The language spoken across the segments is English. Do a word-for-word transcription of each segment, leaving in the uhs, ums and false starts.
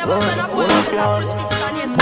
never send a boy to get a prescription yet.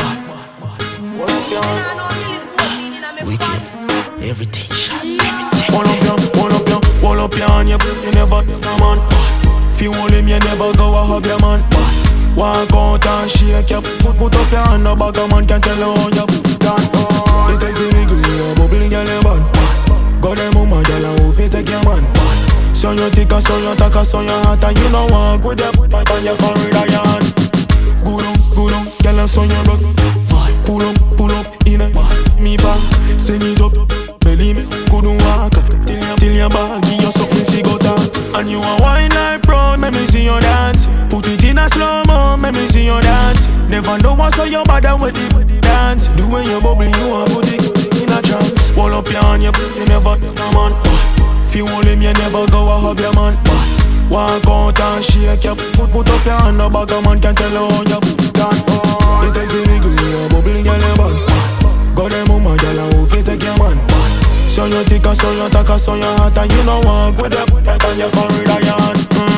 Wicked, everything shot, everything. Hold up your, hold up your, hold up your hand, you, you never come on. Feel him, you never go a hug your man. Walk out and shake your put, put up your hand, no bag a man can tell you how you put down. You take the nigga, you bubbling girl, you bad. Got them mama, girl, and who fit take your man. So you take a, so you take a, so you hot, and you know walk with your put on your phone with a hand. Go down, go down, girl, and so you rock. Pull up, pull up, in a me back, send it up. Belly me, couldn't walk till you, till you bag, give you something figure that. And you a wine like pro, make me see you dance. Put it in a slow-mo, make me see you dance. Never know what's so you bad with the dance. The way you bubble, you a put it in a trance. Hold up your hand, you, you never come on. Feel him, you never go a hug your man. Walk out and shake your put, put up your hand, no bag a man can tell you how you put down. You take the nigga, you bubbling girl, you bad. Got them mama, girl, and who fit take your man. So you take a, so you take a, so you hot, and you know walk with your put on your phone with a yarn.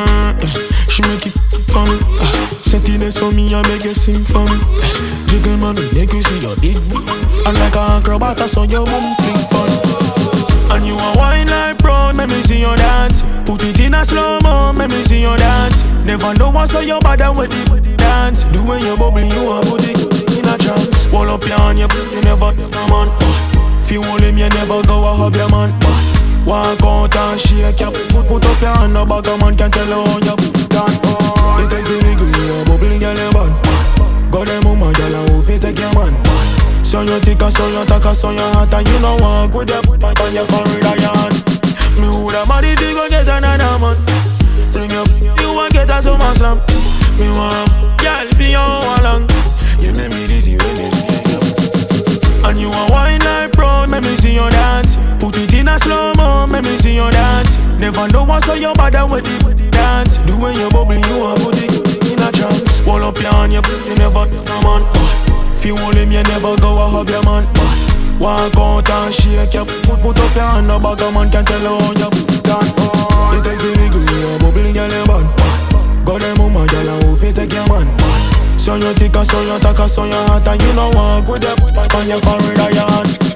Mm, she make it for me. Set it there so me, I make you sing for me. Jiggle man, make you see your big. And like a acrobat, so you boom flick on. And you a wine like pro, make me see you dance. Put it in a slow-mo, make me see you dance. Never know what's so you bad with the dance. The way you bubble, you a put it in a trance. Hold up your hand, you, you never come on. Feel him, you never go a hug your man. Walk out and shake your put, put up your hand, no bag a man can tell you how you put down. You take the nigga, you a bubbling girl, you bad. Got them mama, girl, and who fit take your man. So you take a, so you take a, so you hot, and you know walk with your put on your phone with a yarn. Me woulda mad if you go get another man. Bring up, you want get a summer slam. Me want, girl, be all along. You make me dizzy when you shake up. And you a wine like pro, make me see you dance. Put it in a slow-mo, make me see you dance. Never know what's so you bad with the dance. The way you bubble, you a put it in a trance. Hold up your hand, you, you never come on. Feel him, you never go a hug your man. Walk out and shake your put, put up your hand, no bag a man can tell you how you put down. You take the nigga, you a bubbling girl, you bad. Got them mama, girl, and who fit take your man. So you take a, so you take a, so you hot, and you know walk with your put on your phone with a yarn.